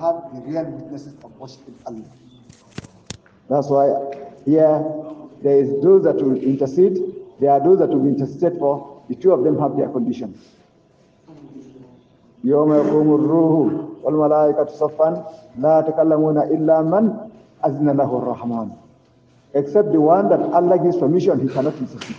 have the real witnesses of worshiping Allah. That's why here there is those that will intercede, there are those that will be interceded for. The two of them have their conditions. يوم يقوم الروح والملائكة صفا لا تكلمون إلا من أذن له الرحمن. Except the one that Allah gives permission, he cannot intercede.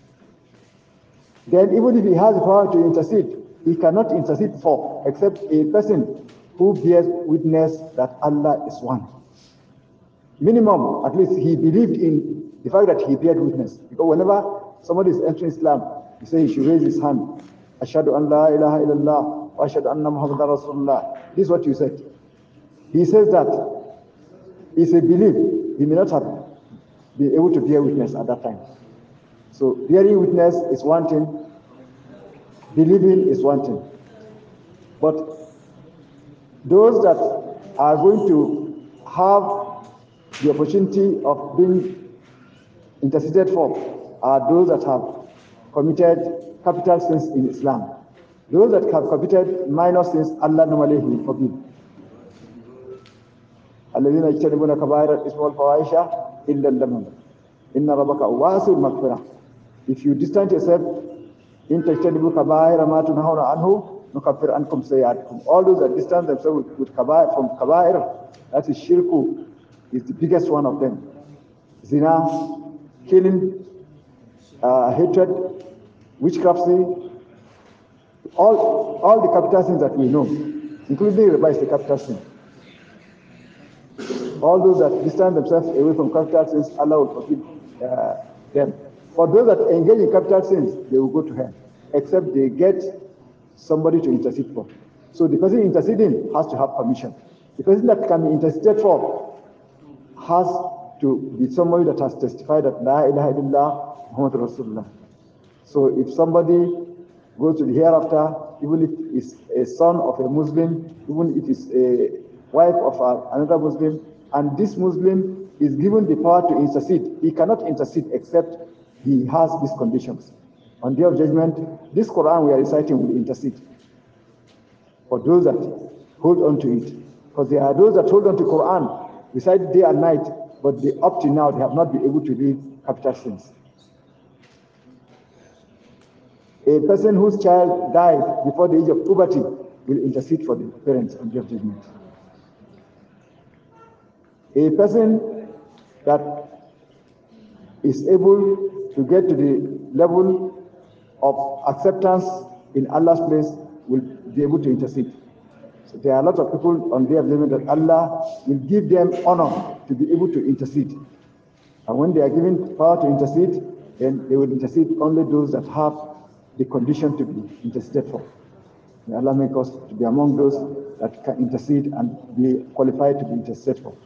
Then even if he has the power to intercede, he cannot intercede for except a person who bears witness that Allah is one. Minimum, at least he believed in the fact that he bears witness. Because whenever somebody is entering Islam, he says he should raise his hand. Ashhadu an la ilaha illallah wa ashhadu anna Muhammadan Rasulullah. This is what you said. He says that it's a belief. He may not have been able to bear witness at that time. So bearing witness is one thing, believing is one thing. But those that are going to have the opportunity of being interceded for are those that have committed capital sins in Islam. Those that have committed minor sins, Allah normally will forgive. الذين يجتنبون كبائر الإثم والفواحش إلا اللمم إن ربك واسع المغفرة. If you distance yourself, إن تجتنبوا كبائر ما تنهون عنه نكفر عنكم سيئاتكم. All those that distance themselves with kabair, from kabair, that is shirku, is the biggest one of them. Zina, killing, hatred, witchcraft, all the capital sins that we know, including riba is the capital sin. All those that distance themselves away from capital sins, Allah will forgive them. For those that engage in capital sins, they will go to hell, except they get somebody to intercede for. So the person interceding has to have permission. The person that can be interceded for has to be somebody that has testified that La ilaha illallah Muhammad Rasulullah. So if somebody goes to the hereafter, even if it's a son of a Muslim, even if it's a wife of another Muslim, and this Muslim is given the power to intercede, he cannot intercede except he has these conditions. On the day of judgment, this Quran we are reciting will intercede for those that hold on to it. Because there are those that hold on to Quran, recite day and night, but up to now they have not been able to leave capital sins. A person whose child died before the age of puberty will intercede for the parents on the day of judgment. A person that is able to get to the level of acceptance in Allah's place will be able to intercede. So there are a lot of people on the day of judgment that Allah will give them honor to be able to intercede. And when they are given power to intercede, then they will intercede only those that have the condition to be interceded for. May Allah make us to be among those that can intercede and be qualified to be interceded for.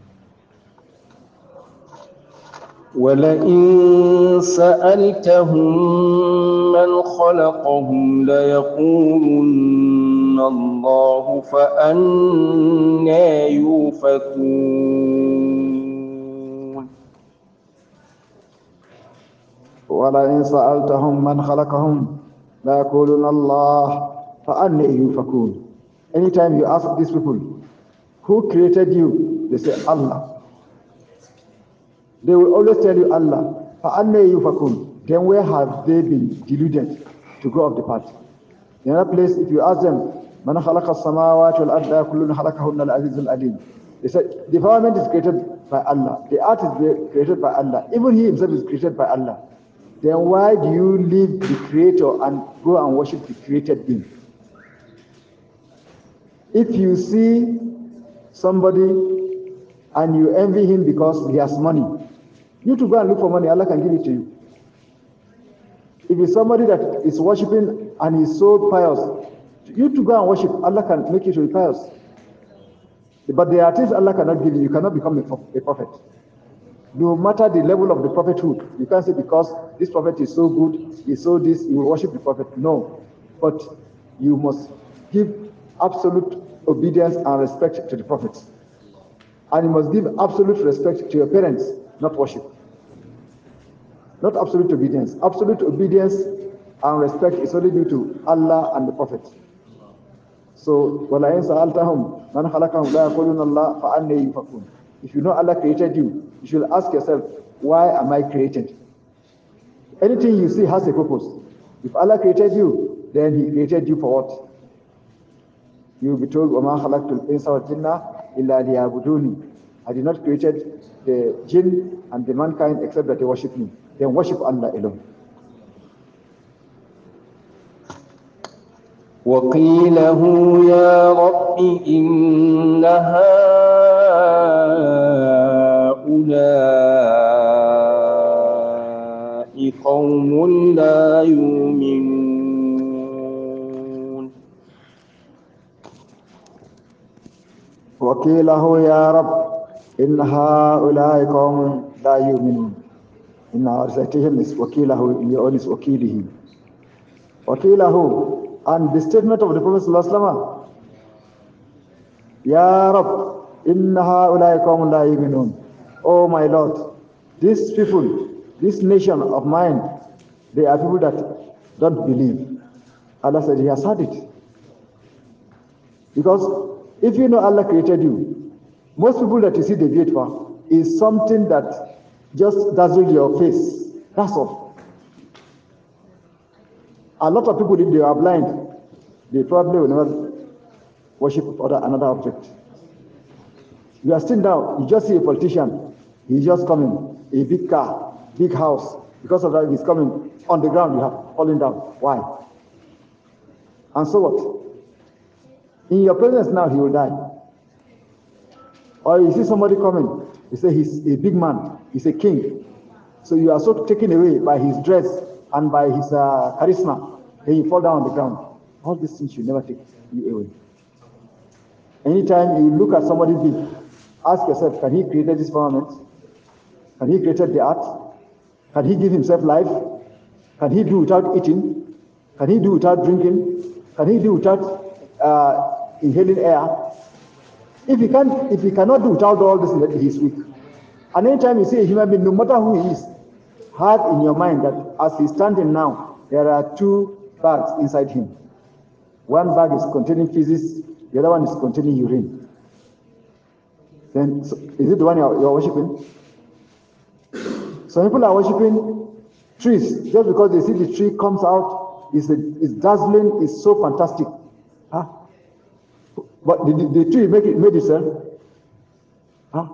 ولئن سألتهم من خلقهم ليقولن الله فأنى يؤفكون ولئن سألتهم من خلقهم ليقولن الله فأنى يؤفكون. Anytime you ask these people, who created you? They say Allah. They will always tell you Allah. فَأَنَّى يُفَكُونَ. Then where have they been deluded to go off the path? In another place, if you ask them, مَنْ خَلَقَ السَّمَاوَاتِ وَالْأَرْضَ كُلٌّ خَلَقَهُنَّ الْعَزِيزُ الْعَلِيمُ. They said, the firmament is created by Allah. The earth is created by Allah. Even he himself is created by Allah. Then why do you leave the Creator and go and worship the created being? If you see somebody and you envy him because he has money, you to go and look for money, Allah can give it to you. If it's somebody that is worshiping and is so pious, you to go and worship, Allah can make you to be pious. But there are things Allah cannot give you. You cannot become a prophet. No matter the level of the prophethood, you can't say because this prophet is so good, he so this, you will worship the prophet. No. But you must give absolute obedience and respect to the prophets. And you must give absolute respect to your parents, not worship. Not absolute obedience. Absolute obedience and respect is only due to Allah and the Prophet. So, وَلَئِنْ سَأَلْتَهُمْ مَنْ خَلَقَهُمْ لَا يَقُولُونَ اللَّهُ فَأَنَّىٰ يُؤْفَكُونَ. If you know Allah created you, you should ask yourself, why am I created? Anything you see has a purpose. If Allah created you, then He created you for what? You will be told, وَمَا خَلَقْتُ الْإِنسَ وَالْجِنَّ إِلَّا لِيَعْبُدُونِ. I did not created the jinn and the mankind except that they worship me. Then worship Allah alone. وقيله يا رب إن هؤلاء قوم لا يؤمنون. وقيله يا رب إن هؤلاء قوم لا يؤمنون. In our recitation is وقيله, in your own is وقيله. وقيله. And the statement of the Prophet ﷺ, Ya Rab, inna ha'ulai qawmun la yu'minun. Oh my Lord, these people, this nation of mine, they are people that don't believe. Allah said He has had it. Because if you know Allah created you, most people that you see deviate for is something that just dazzles your face. That's all. A lot of people, if they are blind, they probably will never worship another object. You are sitting down, you just see a politician, he's just coming, a big car, big house. Because of that, he's coming on the ground, you have fallen down. Why? And so what? In your presence now, he will die. Or you see somebody coming, you say he's a big man, he's a king. So you are so taken away by his dress and by his charisma, then you fall down on the ground. All these things should never take you away. Anytime you look at somebody big, ask yourself, can he create this firmament? Can he create the earth? Can he give himself life? Can he do without eating? Can he do without drinking? Can he do without inhaling air? If he cannot do without all this, then he is weak. And anytime you see a human being, no matter who he is, have in your mind that as he's standing now, there are two bags inside him. One bag is containing feces, the other one is containing urine. Then, is it the one you're worshiping? Some people are worshiping trees just because they see the tree comes out, it's dazzling, it's so fantastic. Huh? But the tree made itself. Huh?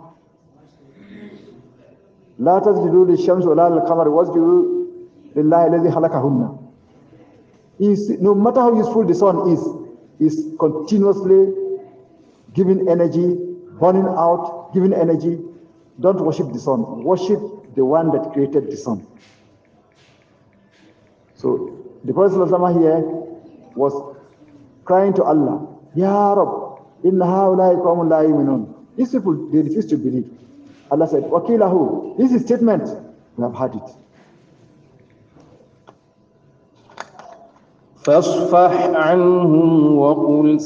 لا تسجدوا للشمس ولا للقمر واسجدوا لله الذي خلقهن. No matter how useful the sun is continuously giving energy, burning out, giving energy. Don't worship the sun. Worship the one that created the sun. So the Prophet ﷺ here was crying to Allah, Ya Rab, inna ha'ulai qawmun la yu'minun. These people, they refuse to believe. Allah said, Wakilahu. This is statement. We have had it. فاصفح عنهم وقل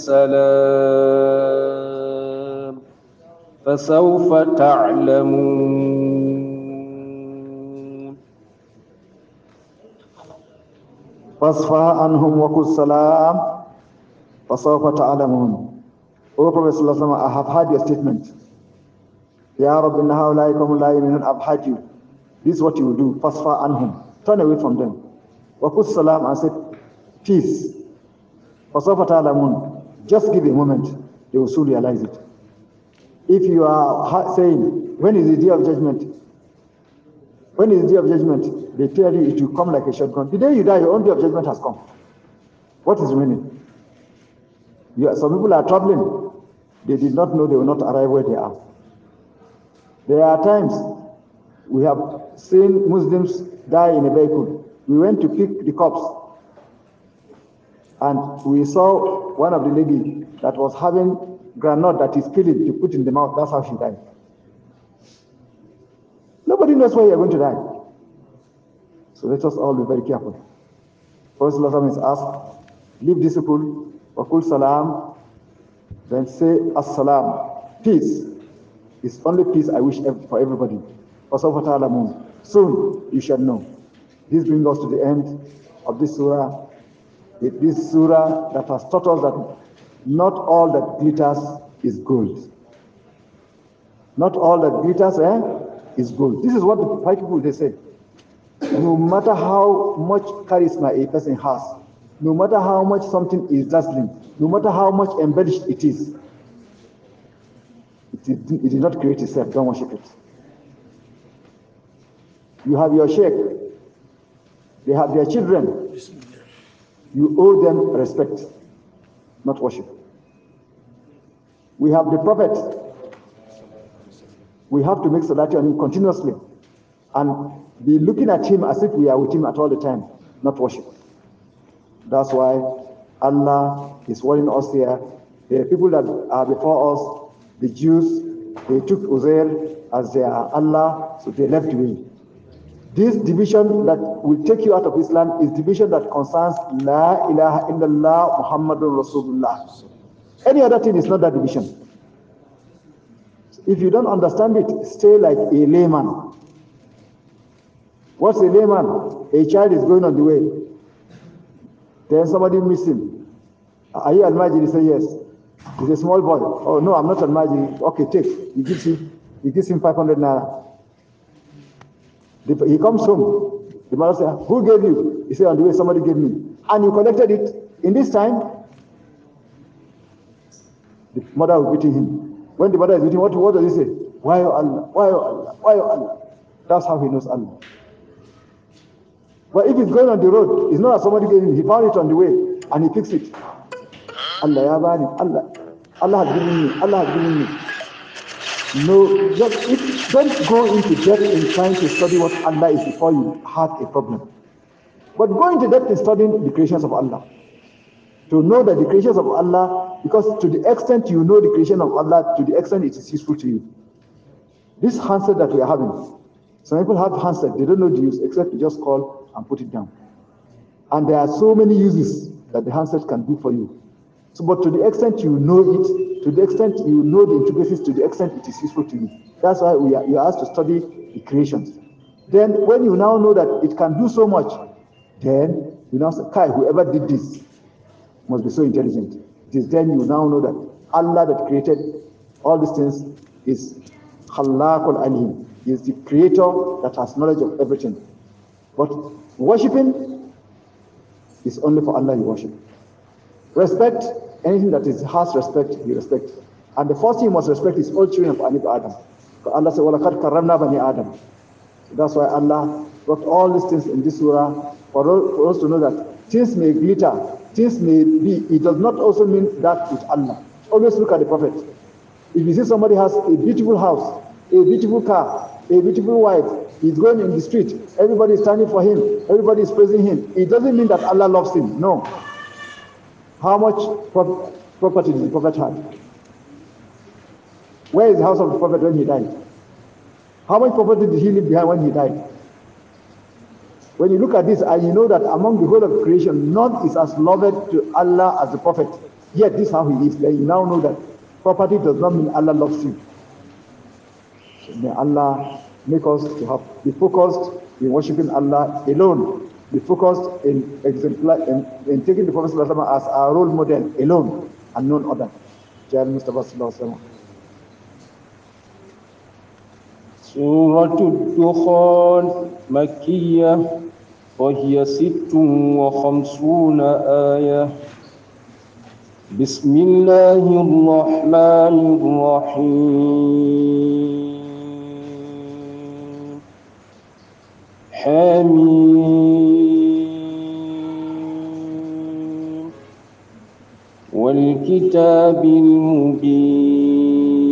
سلام فسوف تعلمون. فاصفح عنهم وقل سلام فسوف تعلمون. O Prophet ﷺ, I have heard your statement. Ya Rabbi inna ha'ulai qawmun la yu'minun. I've heard you. This is what you will do. Fasfa anhum. Turn away from them. Wa qul salam and say peace. Fasawfa ta'lamun. Just give a moment. They will soon realize it. If you are saying, when is the day of judgment? When is the day of judgment? They tell you it will come like a shotgun. The day you die, your own day of judgment has come. What is remaining? Some people are traveling. They did not know they will not arrive where they are. There are times we have seen Muslims die in a vehicle. We went to pick the corpse, and we saw one of the ladies that was having granite that is peeling to put in the mouth. That's how she died. Nobody knows where you're going to die. So let us all be very careful. Prophet ﷺ is asked, leave this people, Wakul salam, then say as-salam, peace. It's only peace I wish for everybody. Soon you shall know. This brings us to the end of this surah. This surah that has taught us that Not all that glitters is gold. Not all that glitters is gold. This is what the white people, they say. No matter how much charisma a person has, no matter how much something is dazzling, no matter how much embellished it is, it did not create itself. Don't worship it. You have your sheikh, they have their children. You owe them respect, not worship. We have the prophet. We have to make salati on him continuously and be looking at him as if we are with him at all the time, not worship. That's why Allah is warning us here. The people that are before us, the Jews, they took Uzair as their Allah, so they left me. This division that will take you out of Islam is division that concerns La ilaha illallah Muhammadun Rasulullah. Any other thing is not that division. If you don't understand it, stay like a layman. What's a layman? A child is going on the way. Then somebody meets him. Are you Al-Majiri? He says yes. He's a small boy. Oh no, I'm not Al-Majiri. Okay, take. He gives him 500 naira. He comes home. The mother says, who gave you? He said, on the way somebody gave me. And you collected it. In this time, the mother was beating him. When the mother is beating, what does he say? Why, oh Allah? Why, oh Allah? Why, oh Allah? That's how he knows Allah. But if he's going on the road, it's not that somebody gave him. He found it on the way and he picks it. Allah, ya bani, Allah has given me. Allah has given me. No, don't go into depth in trying to study what Allah is before you have a problem. But go into depth in studying the creations of Allah. To know that the creations of Allah, because to the extent you know the creation of Allah, to the extent it is useful to you. This handset that we are having, some people have handset, they don't know the use except to just call and put it down. And there are so many uses that the handset can do for you. So, but to the extent you know it, to the extent you know the intricacies, to the extent it is useful to you. That's why you are asked to study the creations. Then when you now know that it can do so much, then you now say, Kai, whoever did this must be so intelligent. It is then you now know that Allah that created all these things is Khallaqul Alim. He is the creator that has knowledge of everything. But worshipping is only for Allah you worship. Respect, anything that has respect, you respect. And the first thing you must respect is all children of Adam. Allah said, وَلَقَدْ كَرَّمْنَا بَنِي Adam. That's why Allah brought all these things in this surah for us to know that things may glitter, things may be. It does not also mean that with Allah. Always look at the Prophet. If you see somebody has a beautiful house, a beautiful car, a beautiful wife, he's going in the street, everybody is standing for him, everybody is praising him. It doesn't mean that Allah loves him. No. How much property did the Prophet have? Where is the house of the Prophet when he died? How much property did he leave behind when he died? When you look at this and you know that among the whole of creation, none is as loved to Allah as the Prophet. Yet this is how he is. Then you now know that property does not mean Allah loves you. So may Allah make us to be focused in worshiping Allah alone. Be focused in taking the Prophet ﷺ as our role model alone and none other. Jai Mustafa Sallallahu Alaihi Wasallam. سورة الدخان مكية وهي 56 آية. بسم الله الرحمن الرحيم. حميم والكتاب المبين.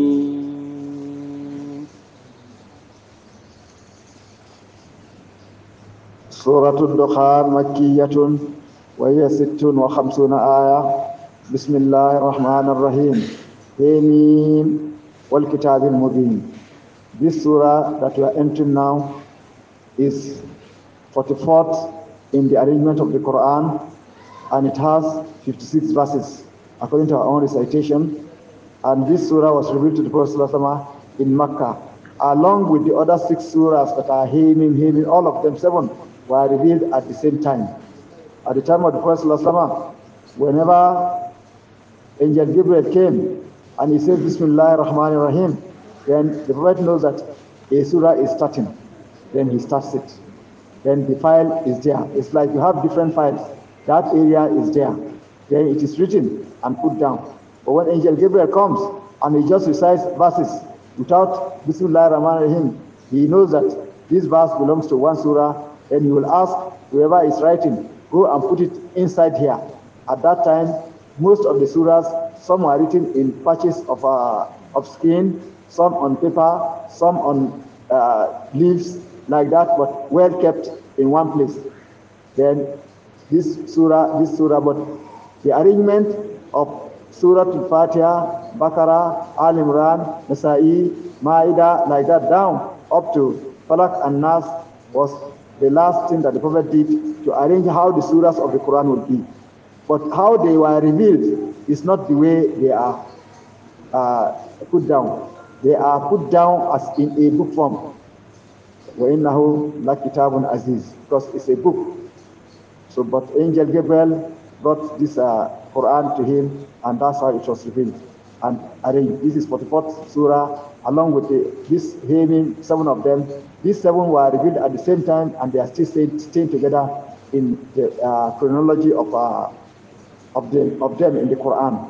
سورة الدخان مكية وهي 56 آية. بسم الله الرحمن الرحيم. حميم والكتاب المبين. This surah that we are entering now is 44th in the arrangement of the Quran, and it has 56 verses according to our own recitation. And this surah was revealed to the Prophet ﷺ in Mecca, along with the other 6 surahs that are Hamim, all of them 7 were revealed at the same time. At the time of the Prophet ﷺ, whenever Angel Gabriel came and he said, Bismillah ar-Rahman ar-Rahim. Then the Prophet knows that a surah is starting. Then he starts it. Then the file is there. It's like you have different files. That area is there. Then it is written and put down. But when Angel Gabriel comes and he just recites verses without Bismillah ar-Rahman ar-Rahim, he knows that this verse belongs to one surah. Then he will ask whoever is writing, go and put it inside here. At that time, most of the surahs, some are written in patches of skin, some on paper, some on leaves like that, but well kept in one place. Then this surah, but the arrangement of Surah Al-Fatiha, Baqarah, Al Imran, Nasa'i, Ma'idah, like that down up to Falak and Nas was the last thing that the Prophet did to arrange how the surahs of the Quran would be. But how they were revealed is not the way they are put down. They are put down as in a book form. وَإِنَّهُ لَكِتَابٌ Aziz, because it's a book. So, but Angel Gabriel brought this Quran to him, and that's how it was revealed and arranged. This is 44th surah, along with this Hamim, 7 of them. These 7 were revealed at the same time, and they are still staying together in the chronology of them in the Quran.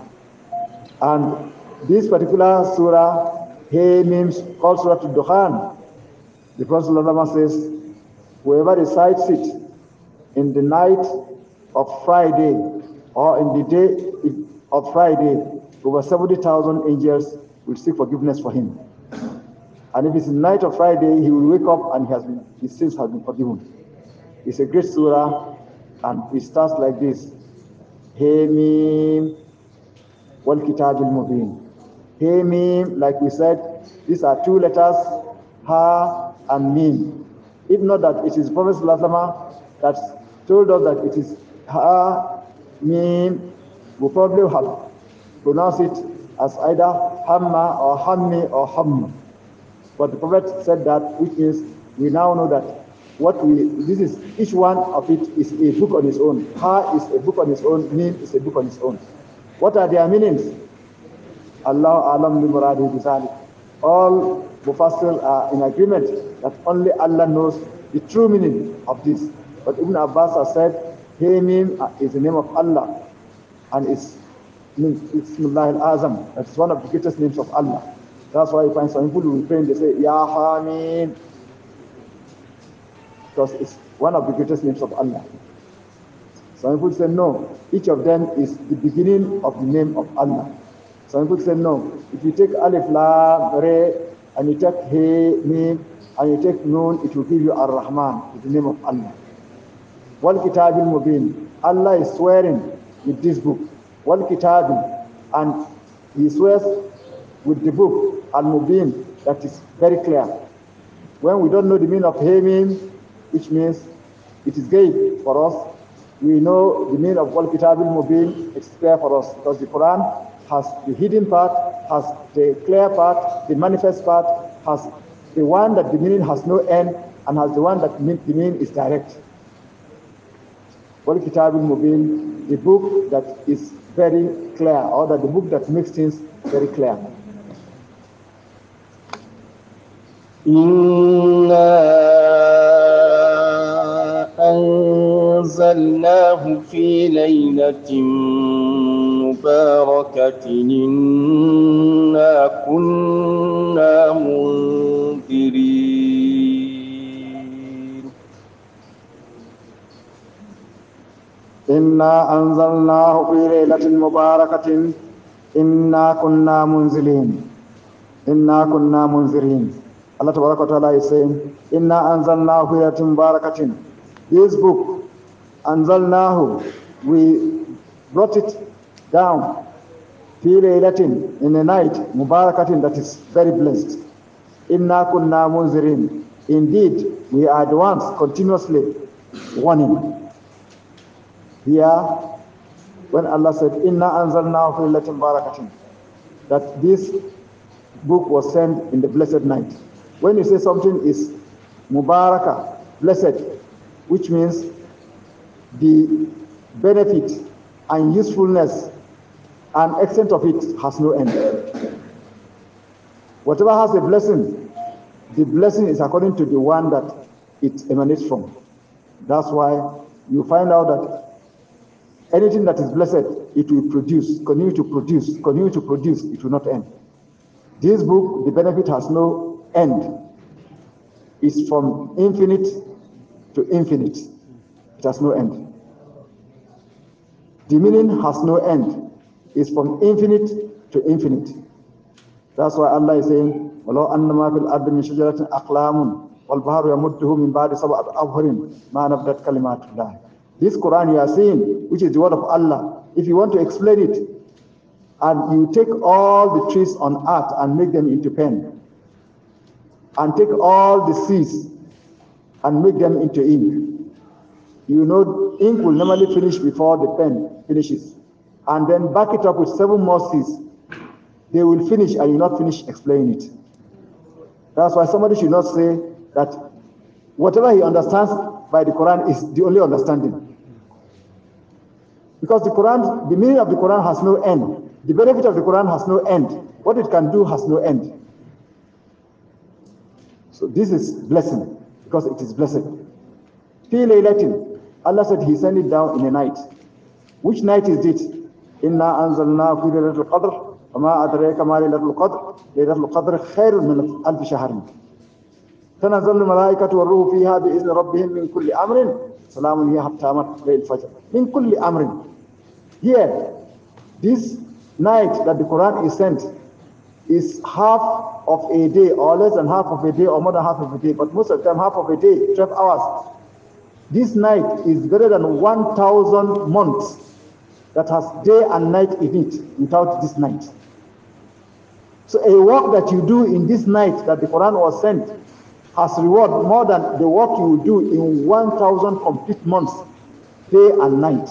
And this particular surah, Hamim, called Surah Al-Dukhan, the Prophet says, whoever recites it in the night of Friday or in the day of Friday, over 70,000 angels will seek forgiveness for him. And if it's the night of Friday, he will wake up and his sins have been forgiven. It's a great surah, and it starts like this: Hamim wal Kitabil Mubin. Hamim, like we said, these are 2 letters, Ha and Mim. If not that it is Prophet ﷺ that told us that it is Ha, Mim, we probably have pronounced it as either Hamma or Hammi or Hamma. But the Prophet said that, which means we now know that each one of it is a book on its own. Ha is a book on its own, Mim is a book on its own. What are their meanings? Allah alam bi muradi bizalik. All Mufassir are in agreement that only Allah knows the true meaning of this. But Ibn Abbas has said, Hamim is the name of Allah, and it's Bismillah al-Azam. That's one of the greatest names of Allah. That's why you find some people who pray, they say, Ya Hamim, because it's one of the greatest names of Allah. Some people say, no, each of them is the beginning of the name of Allah. Some people say, no, if you take Alif, Lam, Re, and you take He, Mim, and you take Nun, it will give you Ar-Rahman, the name of Allah. Wal Kitabil Mubin, Allah is swearing with this book. Wal Kitabil, and He swears with the book, Al-Mubin, that is very clear. When we don't know the meaning of He, Mim, which means it is ghaib for us, we know the meaning of Wal Kitabil Mubin, it's clear for us, because the Quran has the hidden part, has the clear part, the manifest part, has the one that the meaning has no end, and has the one that the meaning is direct. Wal Kitabil Mubin, the book that is very clear, or that the book that makes things very clear. أنزلناه في ليلة مباركة إنا كنا منذرين إنا أنزلناه في ليلة مباركة إنا كنا منزلين إنا كنا منذرين. Allah Tabaraka Ta'ala is saying, Inna anzalnahu fi laylatin mubarakatin. This book, anzalnahu, we brought it down, fi laylatin, in a night, mubarakatin, that is very blessed. Inna kunna munzirin. Indeed, we are the ones continuously warning. Here, when Allah said, Inna anzalnahu fi laylatin mubarakatin, that this book was sent in the blessed night. When you say something is Mubarakah, blessed, which means the benefit and usefulness and extent of it has no end. Whatever has a blessing, the blessing is according to the one that it emanates from. That's why you find out that anything that is blessed, it will produce, continue to produce, continue to produce, it will not end. This book, the benefit has no end. It's from infinite to infinite. It has no end. The meaning has no end. It's from infinite to infinite. That's why Allah is saying, وَلَوْ أَنَّمَا فِي الْأَرْضِ مِنْ شَجَرَةٍ أَقْلَامٌ وَالْبَحْرُ يَمُدُّهُ مِنْ بَعْدِ سَبْعَةِ أَبْحُرٍ مَا نَفْدَتْ كَلِمَاتُ اللَّهِ. This Quran you are seeing, which is the word of Allah, if you want to explain it, and you take all the trees on earth and make them into pen, and take all the seas and make them into ink, you know ink will normally finish before the pen finishes, and then back it up with 7 more seas. They will finish and you not finish explaining it. That's why somebody should not say that whatever he understands by the Quran is the only understanding. Because the Quran, the meaning of the Quran has no end. The benefit of the Quran has no end. What it can do has no end. So this is blessing, because it is blessed. Fi laylatin, Allah said He sent it down in a night. Which night is it? Inna anzalna fi laylatul qadr, وما أدريك ما ليلة القدر ليلة القدر خير من 1000 شهر تنزل الملائكة والروح فيها بإذن ربهم من كل أمر سلام هي حتى مطلع الفجر من كل أمر. Here, this night that the Quran is sent is half of a day, or less than half of a day, or more than half of a day, but most of the time half of a day, 12 hours. This night is better than 1,000 months that has day and night in it without this night. So a work that you do in this night that the Quran was sent has reward more than the work you will do in 1,000 complete months, day and night.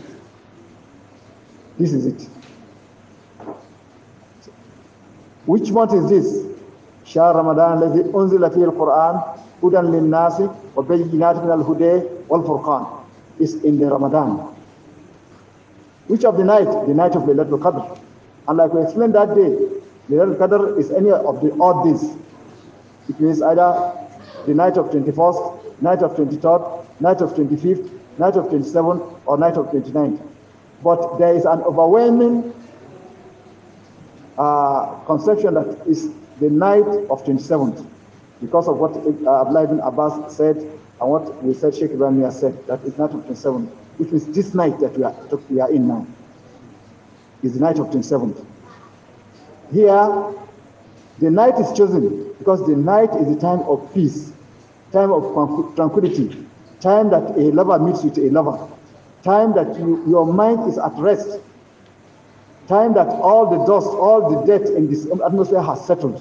This is it. Which month is this? شهر رمضان الذي أنزل فيه القرآن هدى للناس وبينات من الهدى والفرقان. Is in the Ramadan. Which of the night? The night of Laylatul Qadr. And like we explained that day, Laylatul Qadr is any of the odd days. It means either the night of 21st, night of 23rd, night of 25th, night of 27th, or night of 29th. But there is an overwhelming conception that is the night of 27th, because of what Abdullah ibn Abbas said and what we said, Sheikh Ibrahim has said, that is night of 27th, which is this night that we are in now, is the night of 27th. Here, the night is chosen because the night is the time of peace, time of tranquility, time that a lover meets with a lover, time that your mind is at rest, time that all the dust, all the dirt in this atmosphere has settled.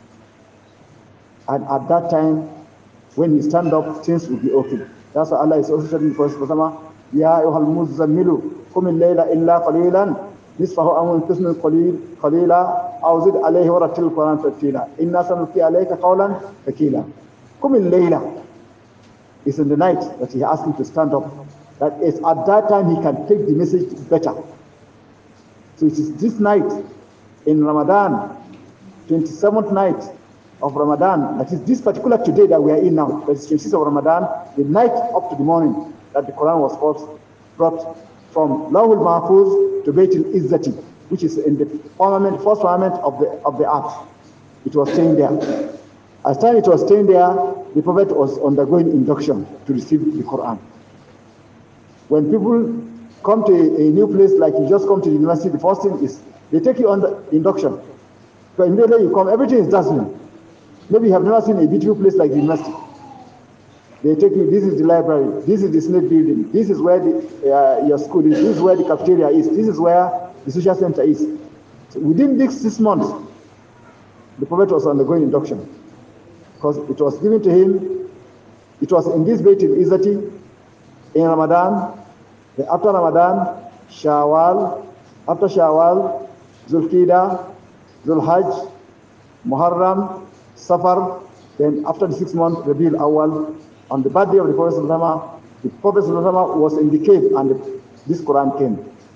And at that time, when you stand up, things will be okay. That's why Allah is also saying in the Prophet, يا أيها المزمل قم الليل إلا قليلا نصفه أو انقص قليلا أو زد عليه ورتل القرآن ترتيلا إنا سنلقي عليك قولا ثقيلا. قم الليل is in the night that he asked him to stand up. That is at that time he can take the message better. So it is this night in Ramadan, 27th night of Ramadan, that is this particular today that we are in now, that is 26th of Ramadan, the night up to the morning, that the Quran was first brought from Lawhul Mahfuz to Bayt al-Izzati, which is in the first firmament of the earth. It was staying there. As time it was staying there, the Prophet was undergoing induction to receive the Quran. When people come to a new place, like you just come to the university, the first thing is they take you on the induction. So immediately you come, everything is dazzling. Maybe you have never seen a beautiful place like the university. They take you, this is the library, this is the Senate building, this is where your school is, this is where the cafeteria is, this is where the social center is. So within these 6 months, the Prophet was undergoing induction. Because it was given to him, it was in this Bayt al-Izzati, in Ramadan, then after Ramadan, Shawwal, after Shawwal, Zulqa'dah, Zulhajj, Muharram, Safar, then after the 6 months, Rabiul Awwal, on the birthday of the Prophet ﷺ was in the cave and this Quran came.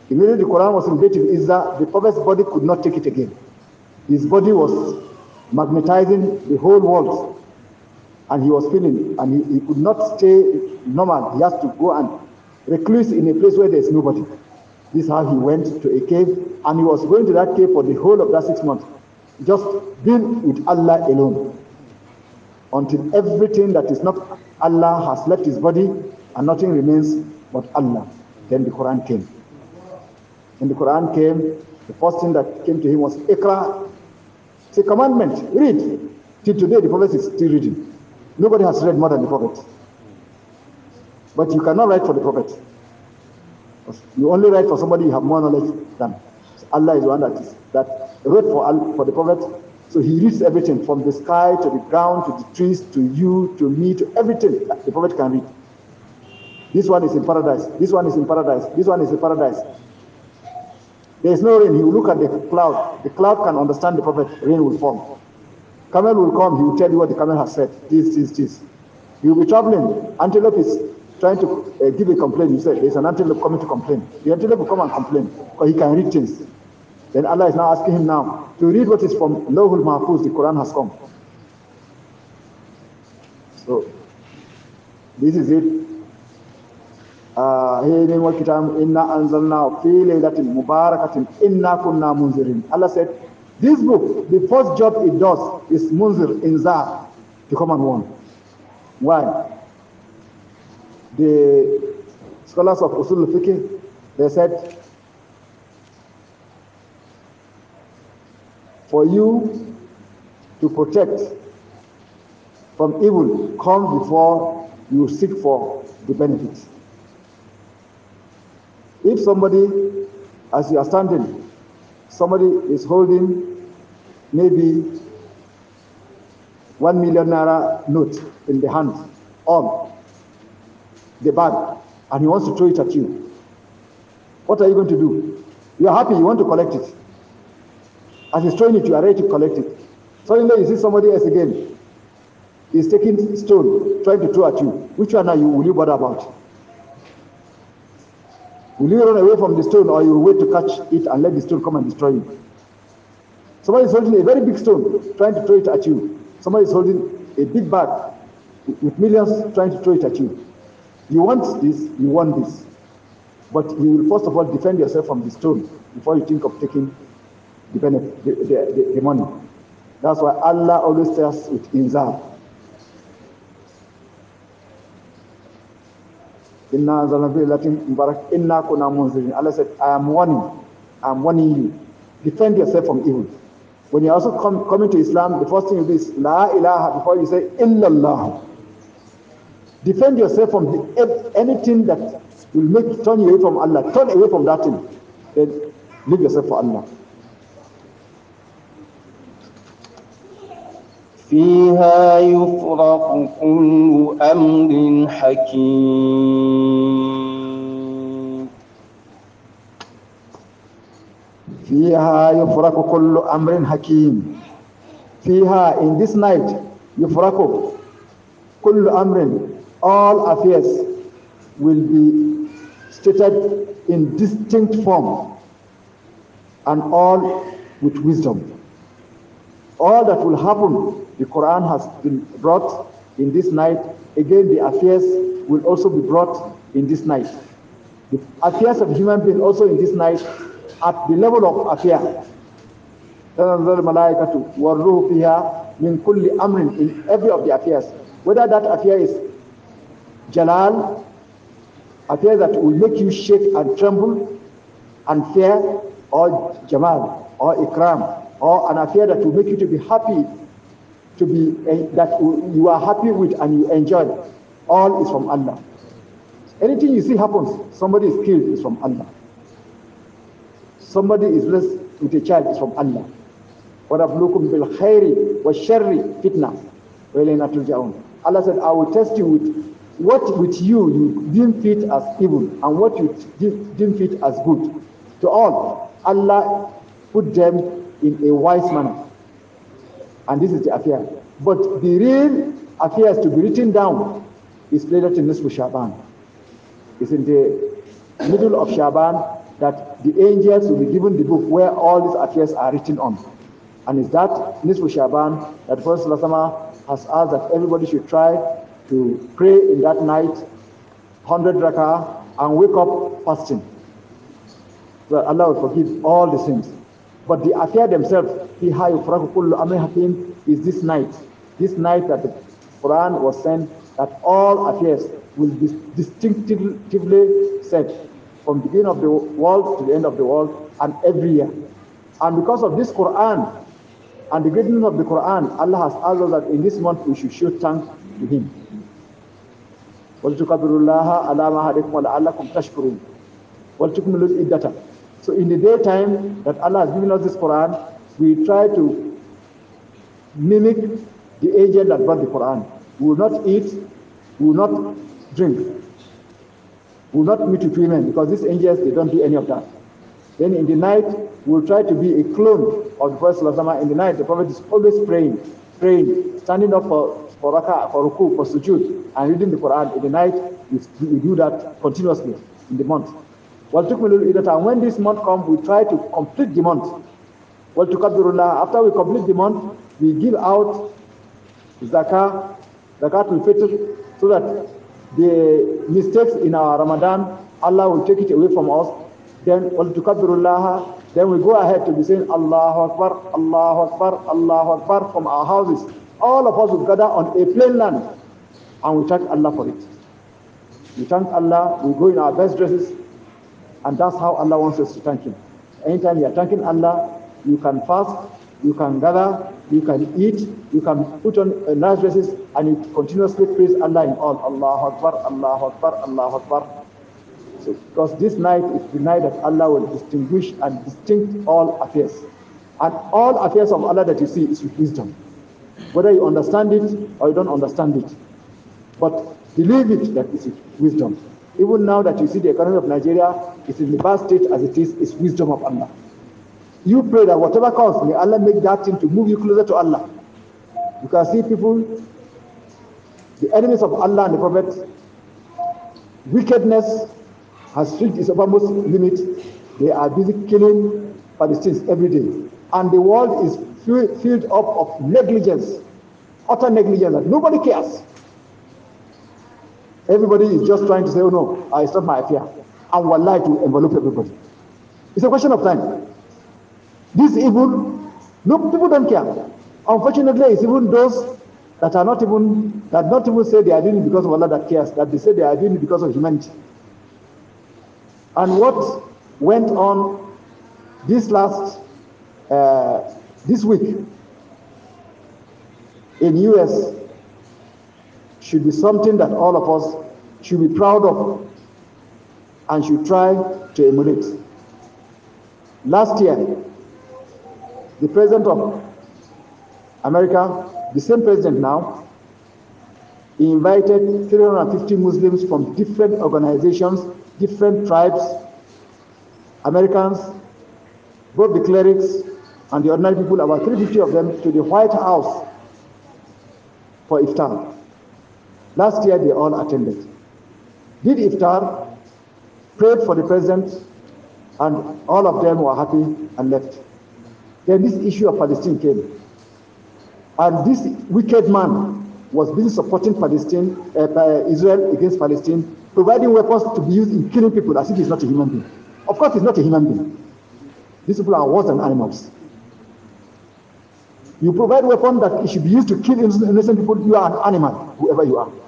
Immediately the Quran was in Beit al-Izzah, the Prophet's body could not take it again. His body was magnetizing the whole world, and he was feeling, and he could not stay normal. He has to go and recluse in a place where there is nobody. This is how he went to a cave, and he was going to that cave for the whole of that 6 months, just being with Allah alone, until everything that is not Allah has left his body, and nothing remains but Allah. Then the Quran came. When the Quran came, the first thing that came to him was Iqra. It's a commandment. Read. Till today, the Prophet is still reading. Nobody has read more than the Prophet. But you cannot write for the Prophet. You only write for somebody you have more knowledge than. Allah is the one that wrote for the Prophet. So he reads everything from the sky to the ground to the trees to you to me to everything that the Prophet can read. This one is in paradise. This one is in paradise. This one is in paradise. There is no rain. He will look at the cloud. The cloud can understand the Prophet. Rain will fall. Camel will come. He will tell you what the camel has said. This. He will be traveling. Antelope is trying to give a complaint. You say there is an antelope coming to complain. The antelope will come and complain because he can read things. Then Allah is now asking him now to read what is from Lawhul Mahfuz. The Quran has come. So this is it. Allah said, this book, the first job it does is munzir, inzar, to come and warn. Why? The scholars of Usul al-Fiqh, they said, for you to protect from evil, come before you seek for the benefits. If somebody, as you are standing, somebody is holding maybe 1 million naira note in the hand of the bag, and he wants to throw it at you, what are you going to do? You are happy, you want to collect it. As he's throwing it, you are ready to collect it. Suddenly you see somebody else again. He's taking stone, trying to throw at you. Which one will you bother about? Will you run away from the stone, or you will wait to catch it and let the stone come and destroy you? Somebody is holding a very big stone, trying to throw it at you. Somebody is holding a big bag with millions, trying to throw it at you. You want this, you want this. But you will first of all defend yourself from the stone before you think of taking the benefit, the money. That's why Allah always tells with inzar. Allah said, I am warning you. Defend yourself from evil. When you also coming to Islam, the first thing you do is La ilaha before you say Illallah. Defend yourself from anything that will turn you away from Allah. Turn away from that thing. Then leave yourself for Allah. فيها يفرق كل أمر حكيم فيها يفرق كل أمر حكيم فيها, in this night, يفرق كل أمر, all affairs will be stated in distinct form and all with wisdom. All that will happen, the Quran has been brought in this night. Again, the affairs will also be brought in this night. The affairs of human beings also in this night at the level of affair. In every of the affairs. Whether that affair is Jalal, affair that will make you shake and tremble and fear, or Jamal, or Ikram, or an affair that will make you to be happy, that you are happy with and you enjoy, all is from Allah. Anything you see happens, somebody is killed, is from Allah. Somebody is blessed with a child, is from Allah. وَنَبْلُوكُمْ بِالْخَيْرِ وَالشَّرِّ فِتْنَةً وَإِلَيْنَا تُرْجَعُونَ. Allah said, I will test you with what with you deem fit as evil and what you deem fit as good. To all, Allah put them in a wise manner. And this is the affair. But the real affairs to be written down is later in Nisfu Shaban. It's in the middle of Shaban that the angels will be given the book where all these affairs are written on. And it's that Nisfu Shaban that Prophet has asked that everybody should try to pray in that night, 100 rak'ah, and wake up fasting. So that Allah will forgive all the sins. But the affair themselves, is this night. This night that the Quran was sent, that all affairs will be distinctively said from the beginning of the world to the end of the world and every year. And because of this Quran and the greatness of the Quran, Allah has asked us that in this month we should show thanks to Him. So in the daytime that Allah has given us this Quran, we try to mimic the angel that brought the Quran. We will not eat, we will not drink, we will not meet with women, because these angels, they don't do any of that. Then in the night, we will try to be a clone of the Prophet. In the night, the Prophet is always praying, standing up for rak'ah, for ruku, for sujood, and reading the Quran. In the night, we do that continuously in the month. And when this month comes, we try to complete the month. After we complete the month, we give out zakat will fitr, so that the mistakes in our Ramadan, Allah will take it away from us. Then we go ahead to be saying Allahu Akbar, Allahu Akbar, Allahu Akbar from our houses. All of us will gather on a plain land and we thank Allah for it. We thank Allah, we go in our best dresses, and that's how Allah wants us to thank Him. Anytime you are thanking Allah, you can fast, you can gather, you can eat, you can put on nice dresses, and you continuously praise Allah in all. Allahu Akbar, Allahu Akbar, Allahu Akbar. So, because this night is the night that Allah will distinguish and distinct all affairs. And all affairs of Allah that you see is with wisdom. Whether you understand it or you don't understand it. But believe it that it's with wisdom. Even now that you see the economy of Nigeria is in the bad state as it is, it's wisdom of Allah. You pray that whatever comes, may Allah make that thing to move you closer to Allah. You can see people, the enemies of Allah and the Prophet, wickedness has reached its uppermost limit. They are busy killing Palestinians every day. And the world is filled up of negligence, utter negligence, that nobody cares. Everybody is just trying to say, oh no, it's not my affair. And wallahi to envelop everybody. It's a question of time. This evil, no, people don't care. Unfortunately, it's even those that not even say they are doing it because of Allah that cares, that they say they are doing it because of humanity. And what went on this week in US should be something that all of us should be proud of and should try to emulate. Last year, the president of America, the same president now, he invited 350 Muslims from different organizations, different tribes, Americans, both the clerics and the ordinary people, about 350 of them, to the White House for iftar. Last year, they all attended. Did iftar, prayed for the president, and all of them were happy and left. Then this issue of Palestine came. And this wicked man was busy supporting Israel against Palestine, providing weapons to be used in killing people as if he's not a human being. Of course, he's not a human being. These people are worse than animals. You provide weapons that it should be used to kill innocent people, you are an animal, whoever you are.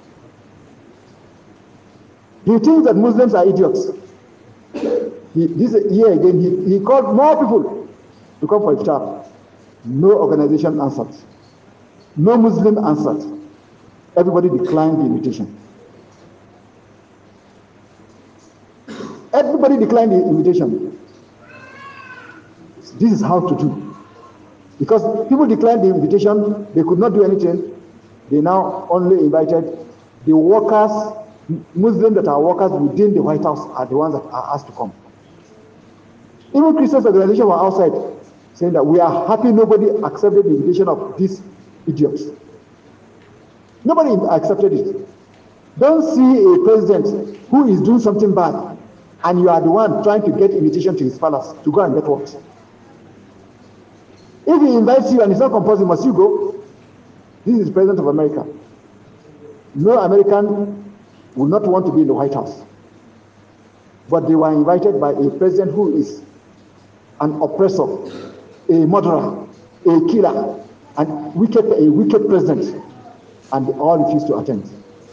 Do you think that Muslims are idiots? This year again, he called more people to come for iftar. No organization answered. No Muslim answered. Everybody declined the invitation. Everybody declined the invitation. This is how to do. Because people declined the invitation, they could not do anything. They now only invited the workers, Muslims that are workers within the White House are the ones that are asked to come. Even Christian organizations were outside saying that we are happy nobody accepted the invitation of these idiots. Nobody accepted it. Don't see a president who is doing something bad and you are the one trying to get invitation to his palace to go and get what? If he invites you and it's not compulsory, must you go? This is President of America. No American will not want to be in the White House. But they were invited by a president who is an oppressor, a murderer, a killer, and a wicked president. And they all refused to attend.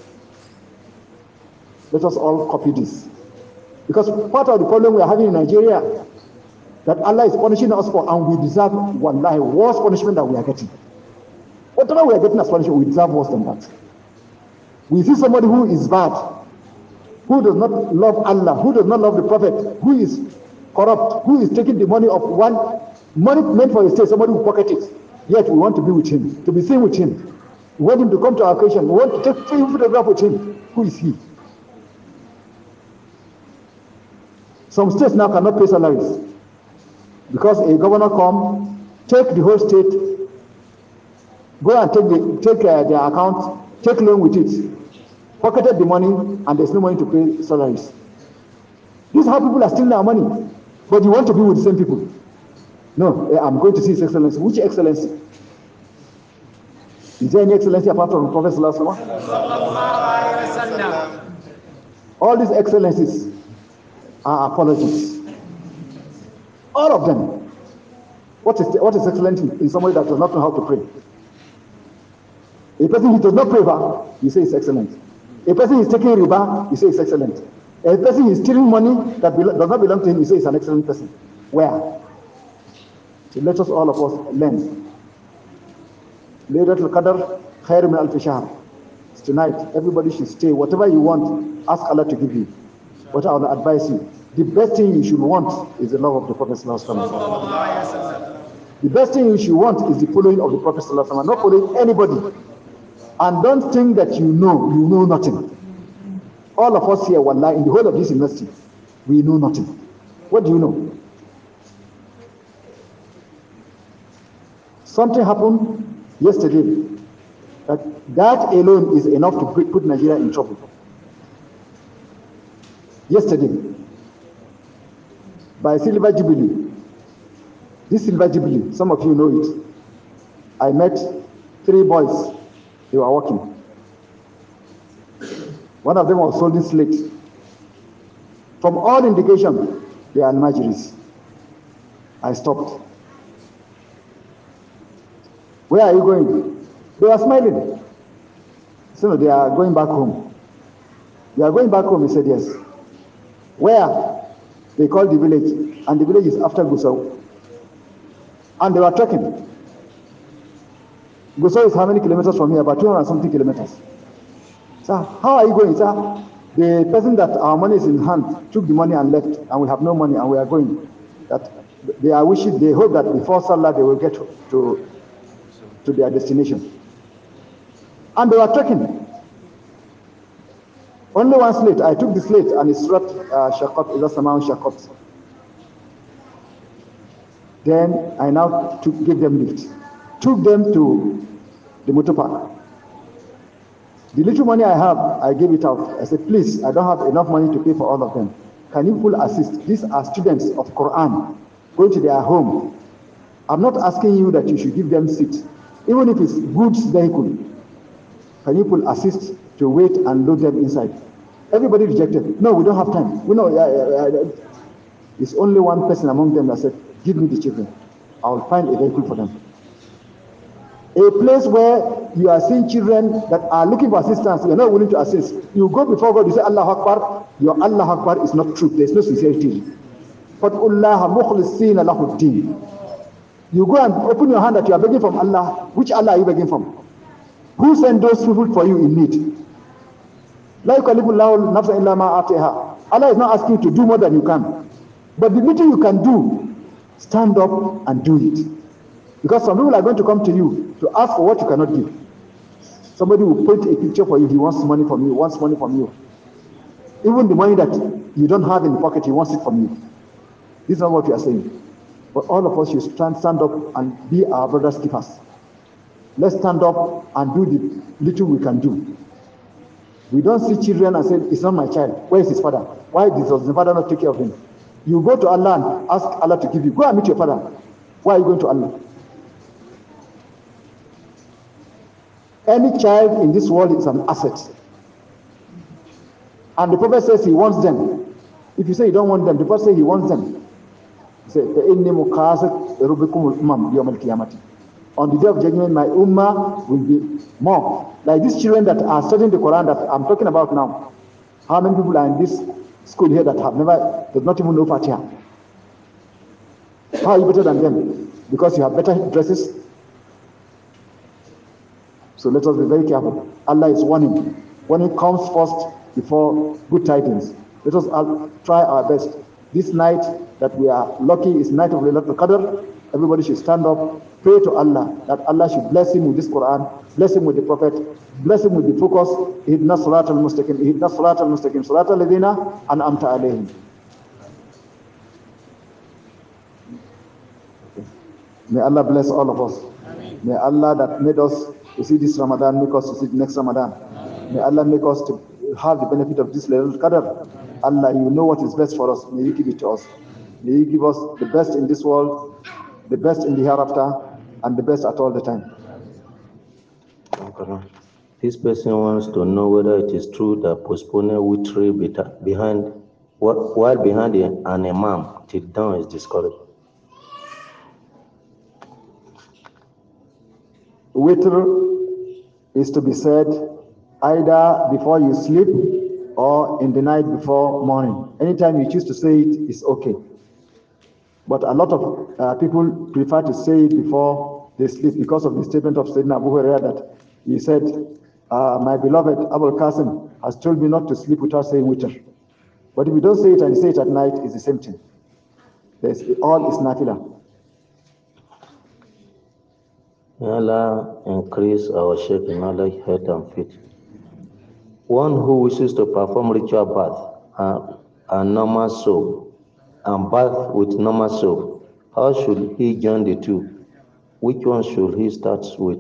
Let us all copy this. Because part of the problem we are having in Nigeria, that Allah is punishing us for, and we deserve, wallahi, worse punishment than we are getting. Whatever we are getting as punishment, we deserve worse than that. We see somebody who is bad, who does not love Allah, who does not love the Prophet, who is corrupt, who is taking the money of money meant for a state, somebody who pocket it. Yet we want to be with him, to be seen with him. We want him to come to our occasion. We want to take free photograph with him. Who is he? Some states now cannot pay salaries because a governor come, take the whole state, go and take their account, take loan with it, pocketed the money, and there's no money to pay salaries. This is how people are stealing our money. But you want to be with the same people. No, I'm going to see His Excellency. Which Excellency? Is there any excellency apart from Prophet Sallallahu Alaihi Wasallam? All these excellencies are apologies. All of them. What is excellent in somebody that does not know how to pray? A person who does not pray, you say is excellent. A person who is taking riba, you say is excellent. A person who is stealing money that does not belong to him, you say is an excellent person. Where? So let us all of us learn. Laylatul Qadr, khair min alf shahr. Tonight, everybody should stay. Whatever you want, ask Allah to give you. What I will advise you. The best thing you should want is the love of the Prophet Sallallahu Alaihi Wasallam. The best thing you should want is the following of the Prophet Sallallahu Alaihi Wasallam, not following anybody. And don't think that you know nothing. All of us here, wallahi, in the whole of this university, we know nothing. What do you know? Something happened yesterday that alone is enough to put Nigeria in trouble. Yesterday, by Silver Jubilee, this Silver Jubilee, some of you know it, I met 3 boys. They were working. One of them was holding slates. From all indication, they are Almajiris. I stopped. Where are you going? They were smiling. So they are going back home. You are going back home, he said yes. Where? They called the village, and the village is after Gusau. And they were trekking. Gusau is how many kilometers from here? About 200 and something kilometers. Sir, how are you going, sir? The person that our money is in hand took the money and left, and we have no money, and we are going. That they are wishing, they hope that before Salah they will get to their destination. And they were trekking. Only one slate. I took the slate and it struck Shakot, Ilasamau Shakot. Then I now gave them lift. Took them to the motor park. The little money I have, I gave it out. I said, please, I don't have enough money to pay for all of them. Can you pull assist? These are students of Quran going to their home. I'm not asking you that you should give them seats. Even if it's goods vehicle, can you pull assist to wait and load them inside? Everybody rejected. No, we don't have time. We know. It's only one person among them that said, give me the children. I will find a vehicle for them. A place where you are seeing children that are looking for assistance, you are not willing to assist. You go before God, you say Allah Akbar. Your Allah Akbar is not true. There is no sincerity. You go and open your hand that you are begging from Allah. Which Allah are you begging from? Who sent those people for you in need? Allah is not asking you to do more than you can. But the little you can do, stand up and do it. Because some people are going to come to you to ask for what you cannot give. Somebody will point a picture for you, he wants money from you, wants money from you. Even the money that you don't have in the pocket, he wants it from you. This is not what we are saying. But all of us should stand up and be our brother's keepers. Let's stand up and do the little we can do. We don't see children and say, it's not my child. Where is his father? Why does the father not take care of him? You go to Allah and ask Allah to give you. Go and meet your father. Why are you going to Allah? Any child in this world is an asset. And the Prophet says he wants them. If you say you don't want them, the Prophet says he wants them. He said, on the day of judgment, my ummah will be more. Like these children that are studying the Quran that I'm talking about now. How many people are in this school here that does not even know Fatiha? How are you better than them? Because you have better dresses? So let us be very careful. Allah is warning. Warning comes first before good tidings. Let us try our best. This night that we are lucky is night of Laylatul Qadr. Everybody should stand up, pray to Allah that Allah should bless him with this Quran, bless him with the Prophet, bless him with the focus. Ihdina Salatal Mustaqim, Ihdina Salatal Mustaqim, Salatal Ladina An'amta Alayhim. May Allah bless all of us. Amen. May Allah that made us to see this Ramadan make us to see the next Ramadan. Amen. May Allah make us to have the benefit of this Laylatul Qadr. Allah, you know what is best for us. May you give it to us. May you give us the best in this world, the best in the hereafter, and the best at all the time. This person wants to know whether it is true that postponing witr while behind an imam till dawn is discouraged. Witr is to be said either before you sleep or in the night before morning. Anytime you choose to say it is okay. But a lot of people prefer to say it before they sleep because of the statement of Sayyidina Abu Hurairah that he said, my beloved Abul Qasim has told me not to sleep without saying witr. But if you don't say it and you say it at night, it's the same thing. All is nafila. May Allah increase our shape in knowledge, health, and faith. One who wishes to perform ritual bath and normal soap, and bath with normal soap, how should he join the two? Which one should he start with?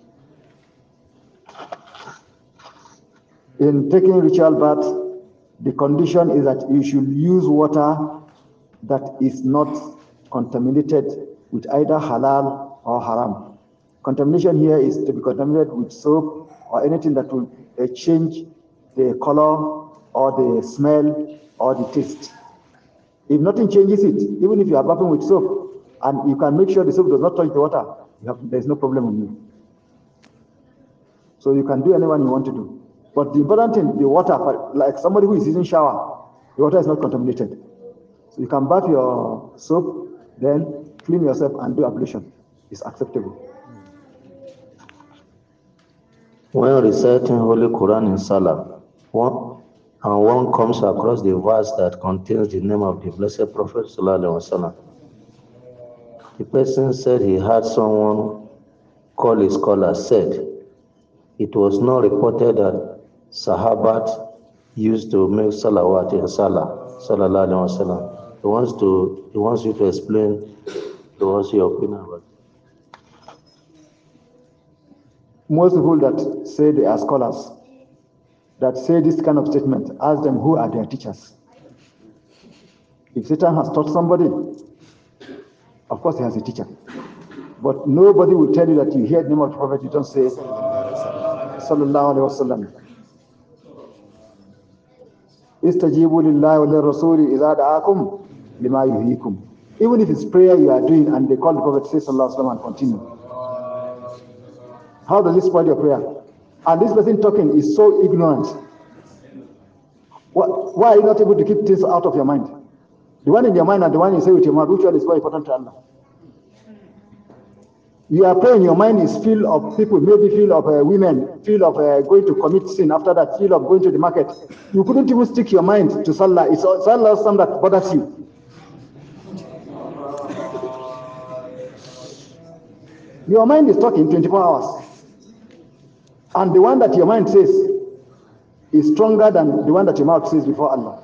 In taking ritual bath, the condition is that you should use water that is not contaminated with either halal or haram. Contamination here is to be contaminated with soap or anything that will change the color or the smell or the taste. If nothing changes it, even if you are bathing with soap and you can make sure the soap does not touch the water, there's no problem with you. So you can do anyone you want to do. But the important thing, the water, like somebody who is using shower, the water is not contaminated. So you can bath your soap, then clean yourself and do ablution. It's acceptable. When reciting Holy Quran in Salah, one comes across the verse that contains the name of the Blessed Prophet Sallallahu Alaihi Wasallam. The person said he had someone call a scholar, said it was not reported that Sahabat used to make salawat in Salah, Sallallahu Alaihi Wasallam. He wants you to explain what's your opinion about it. Most people that say they are scholars, that say this kind of statement, ask them who are their teachers. If Satan has taught somebody, of course he has a teacher. But nobody will tell you that you hear the name of the Prophet, you don't say Sallallahu Alaihi Wasallam. Istajibu lillahi wa lirrasuli idha da'akum lima yuhyikum. Even if it's prayer you are doing and they call the Prophet, say Sallallahu Alaihi Wasallam and continue. How does this spoil your prayer? And this person talking is so ignorant. Why are you not able to keep things out of your mind? The one in your mind and the one you say with your mouth, which one is more important to Allah? You are praying, your mind is full of people, maybe full of women, full of going to commit sin, after that full of going to the market. You couldn't even stick your mind to Salah. It's Salah something that bothers you. Your mind is talking 24 hours. And the one that your mind says is stronger than the one that your mouth says before Allah.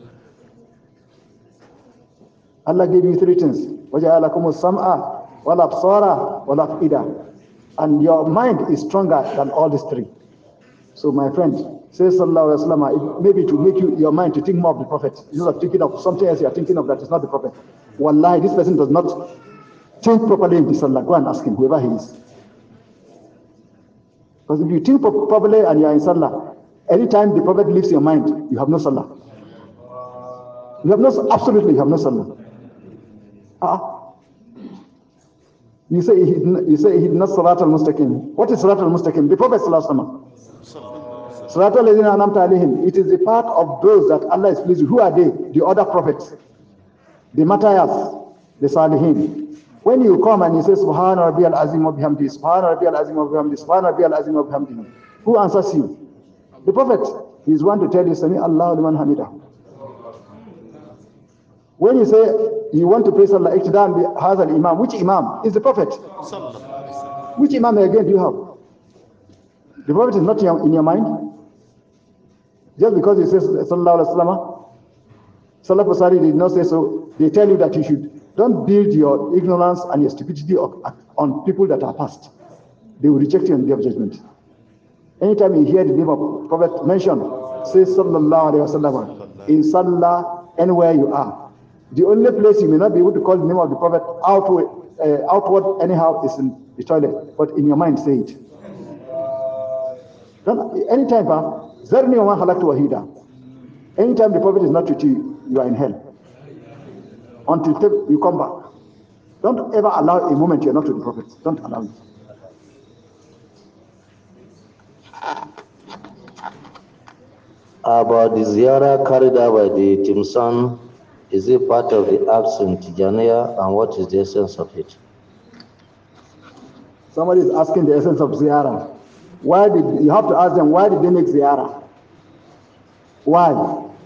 Allah gave you three things. وَجَعَلَكُمُ السَّمْعَ وَالْأَبْصَارَ وَالْأَفْئِدَةَ. And your mind is stronger than all these three. So my friend, say Sallallahu Alaihi Wasallam, maybe to make your mind to think more of the Prophet, instead of thinking of something else you are thinking of that is not the Prophet. Wallahi, this person does not think properly in the Salah. Go and ask him, whoever he is. Because if you think properly and you are in Salah, anytime the Prophet leaves your mind, you have no Salah. You have no, absolutely you have no Salah. You say he not Salat al-Mustaqim. What is Salat al-Mustaqim? The Prophet Sallallahu Alaihi Wasallam. Salat al-Ladina anamta alayhim. It is the part of those that Allah is pleased with. Who are they? The other prophets. The Matayas, the Salihin. When you come and you say Subhana Rabbi al-Azim wa bihamdi, Subhana Rabbi al-Azim wa bihamdi, Subhana Rabbi al-Azim wa bihamdi, who answers you? The Prophet. He is one to tell you, Sami Allahu liman hamidah. When you say you want to pray Salah Iqtida and has an Imam, which Imam? Is the Prophet. Which Imam again do you have? The Prophet is not in your mind. Just because he says Sallallahu Alaihi Wasallam, Salaf Asari did not say so. They tell you that you should don't build your ignorance and your stupidity on people that are past. They will reject you on the day of judgment. Anytime you hear the name of Prophet mentioned, say Sallallahu Alaihi Wasallam in Salah anywhere you are. The only place you may not be able to call the name of the Prophet outward anyhow is in the toilet, but in your mind say it. Anytime, anytime the Prophet is not with you, you are in hell. Until you come back. Don't ever allow a moment you are not with the Prophet. Don't allow it. About the ziyarah carried out by the Timsan, is it part of the acts in Tijaniya, and what is the essence of it? Somebody is asking the essence of ziyarah. You have to ask them, why did they make ziyarah? Why?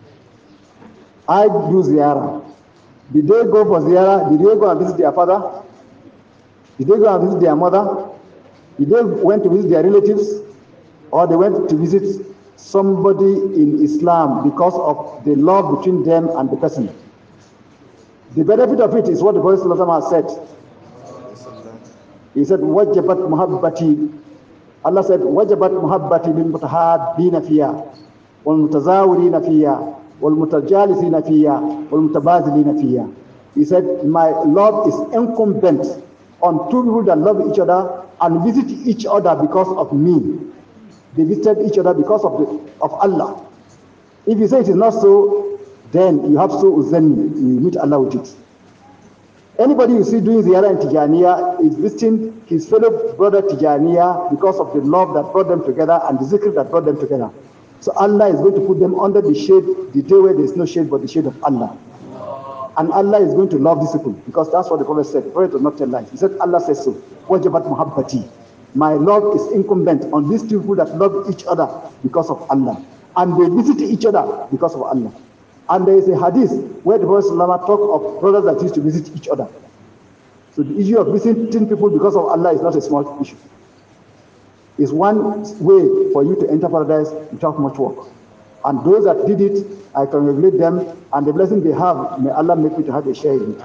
I do ziyarah. Did they go for ziyarah? Did they go and visit their father? Did they go and visit their mother? Did they went to visit their relatives? Or they went to visit somebody in Islam because of the love between them and the person? The benefit of it is what the Prophet ﷺ has said. He said, "Wajabat muhabbati." Allah said, "Wajabat muhabbati lil mutahabbina fiya, wal mutazawirina fiya, wal mutajalisina fiya, wal mutabazilina fiya." He said, "My love is incumbent on two people that love each other and visit each other because of me." They visited each other because of Allah. If you say it is not so, then you have so uzanni, you meet Allah with it. Anybody you see doing ziyarah in Tijaniya is visiting his fellow brother Tijaniya because of the love that brought them together and the zikr that brought them together. So Allah is going to put them under the shade, the day where there is no shade but the shade of Allah. And Allah is going to love these people because that's what the Prophet said. The Prophet does not tell lies. He said, Allah says so. Wajabat muhabbati. My love is incumbent on these people that love each other because of Allah. And they visit each other because of Allah. And there is a hadith where the Prophet ﷺ talk of brothers that used to visit each other. So the issue of visiting people because of Allah is not a small issue. It's one way for you to enter paradise without much work. And those that did it, I congratulate them, and the blessing they have, may Allah make me to have a share in it.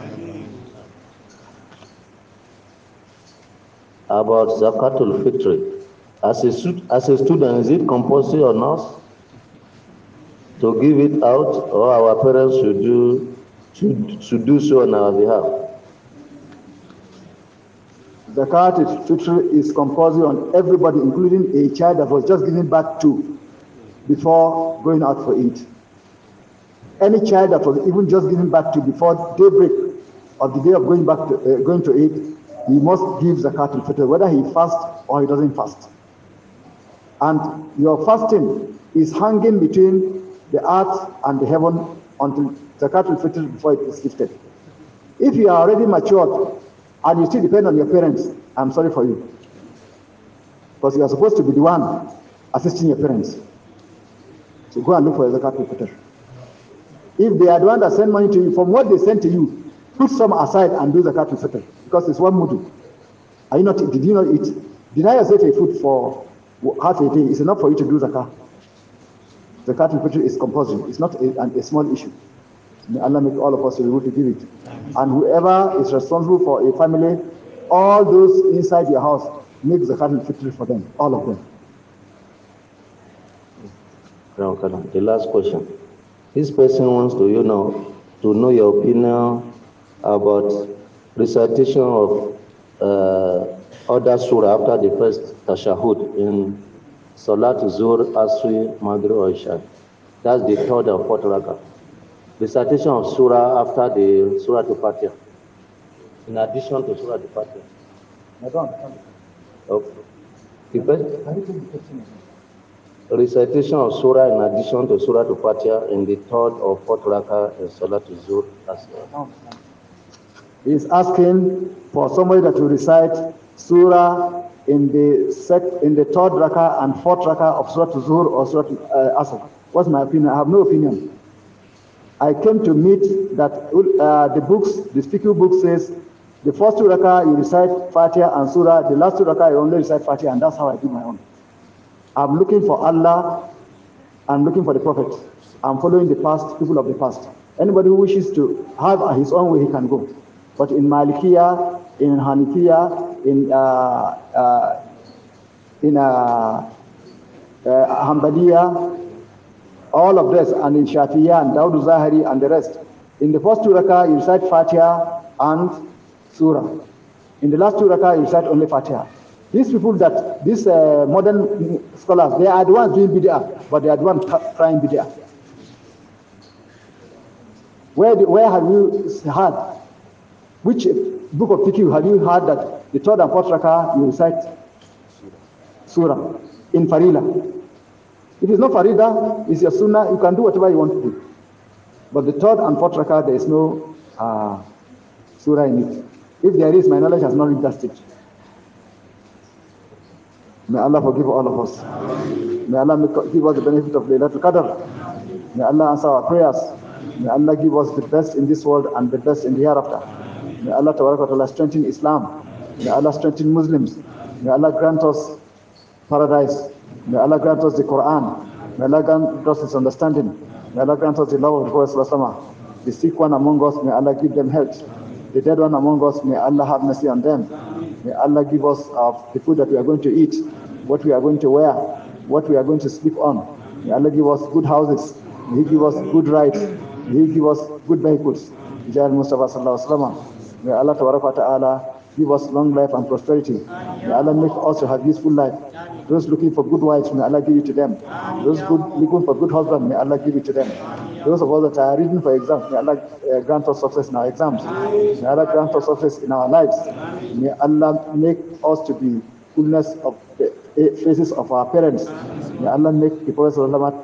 About Zakatul Fitri. As a student, is it compulsory on us to give it out, or our parents should do so on our behalf? Zakatul Fitri is compulsory on everybody, including a child that was just given birth to before going out for it. Any child that was even just given birth to before daybreak of the day of going to it, he must give Zakatul Fitr, whether he fasts or he doesn't fast. And your fasting is hanging between the earth and the heaven until Zakatul Fitr before it is lifted. If you are already matured and you still depend on your parents, I'm sorry for you. Because you are supposed to be the one assisting your parents. So go and look for a Zakatul Fitr. If they are the one that send money to you, from what they send to you, put some aside and do Zakatul Fitr. Because it's one mudu. Did you not eat? Deny yourself a food for half a day. It's enough for you to do zakah. Zakatul Fitr is compulsory. It's not a small issue. May Allah make all of us able to give it. And whoever is responsible for a family, all those inside your house, make Zakatul Fitr for them, all of them. The last question. This person wants to know your opinion about recitation of other surah after the first tashahud in Salat Zuhr, Asri, Maghrib or Isha. That's the third and fourth rakah. Recitation of surah after the surah to Fatiha. In addition to surah to Fatiha. I don't understand. Okay. Recitation of surah in addition to surah to Fatiha in the third or fourth rakah in Salat Zuhr, Asri. He is asking for somebody that will recite surah in the third rakah and fourth rakah of Surah Zuhr or Surah Asr. What's my opinion? I have no opinion. I came to meet that the fiqh book says the first two rakah you recite Fatiha and Surah, the last two rakah you only recite Fatiha, and that's how I do my own. I'm looking for Allah, I'm looking for the Prophet. I'm following the people of the past. Anybody who wishes to have his own way, he can go. But in Malikiya, in Hanifiya, in Hanbaliya, all of this, and in Shafi'iyya and Dawud Zahiri and the rest. In the first two rakah, you recite Fatiha and Surah. In the last two rakah, you recite only Fatiha. These people these modern scholars, they are the ones doing bid'ah, but they are the ones trying bid'ah. Where have you heard? Which book of fiqh have you heard that the third and fourth rakah you recite surah in Farila? If it's not Farida, it's your sunnah, you can do whatever you want to do. But the third and fourth rakah, there is no surah in it. If there is, my knowledge has not reached that stage. May Allah forgive all of us. May Allah give us the benefit of Laylatul Qadr. May Allah answer our prayers. May Allah give us the best in this world and the best in the hereafter. May Allah Ta'ala strengthen Islam. May Allah strengthen Muslims. May Allah grant us paradise. May Allah grant us the Quran. May Allah grant us His understanding. May Allah grant us the love of the Prophet. The sick one among us, may Allah give them health. The dead one among us, may Allah have mercy on them. May Allah give us the food that we are going to eat, what we are going to wear, what we are going to sleep on. May Allah give us good houses. May He give us good rights. May He give us good vehicles. Jai Mustafa Sallallahu Alaihi Wasallam. May Allah Ta'ala give us long life and prosperity. May Allah make us to have useful life. Those looking for good wives, may Allah give it to them. Those looking for good husbands, may Allah give it to them. Those of us that are reading for exams, may Allah grant us success in our exams. May Allah grant us success in our lives. May Allah make us to be fullness of the faces of our parents. May Allah make the Prophet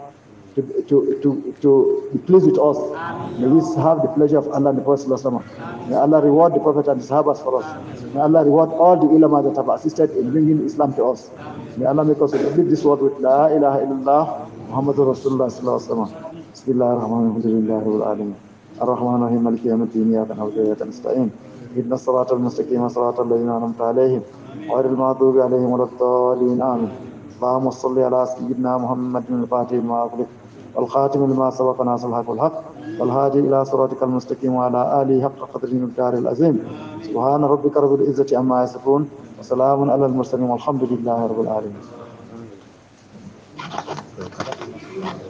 to be pleased with us. May we have the pleasure of Allah and the Prophet. May Allah reward the Prophet and the Sahabas for us. May Allah reward all the ulama that have assisted in bringing Islam to us. May Allah make us leave this world with La ilaha illallah Muhammadur Rasulullah sallallahu alaihi wasallam. Bismillahir Rahmanir Rahim. Ar-Rahman Ar-Rahim Maliki Yawmiddin. Iyyaka na'budu wa iyyaka nasta'in. Ihdinas siratal mustaqim, siratal ladzina an'amta alaihim ghayril maghdubi alaihim waladdallin. Amin. اللهم صل على سيدنا محمد الفاتح لما أغلق والخاتم لما سبق ناصر الحق والحق والهادي إلى صراطك المستقيم وعلى آله حق قدره المقدار العظيم. سبحان ربك رب العزة عما يصفون وسلام على المرسلين والحمد لله رب العالمين.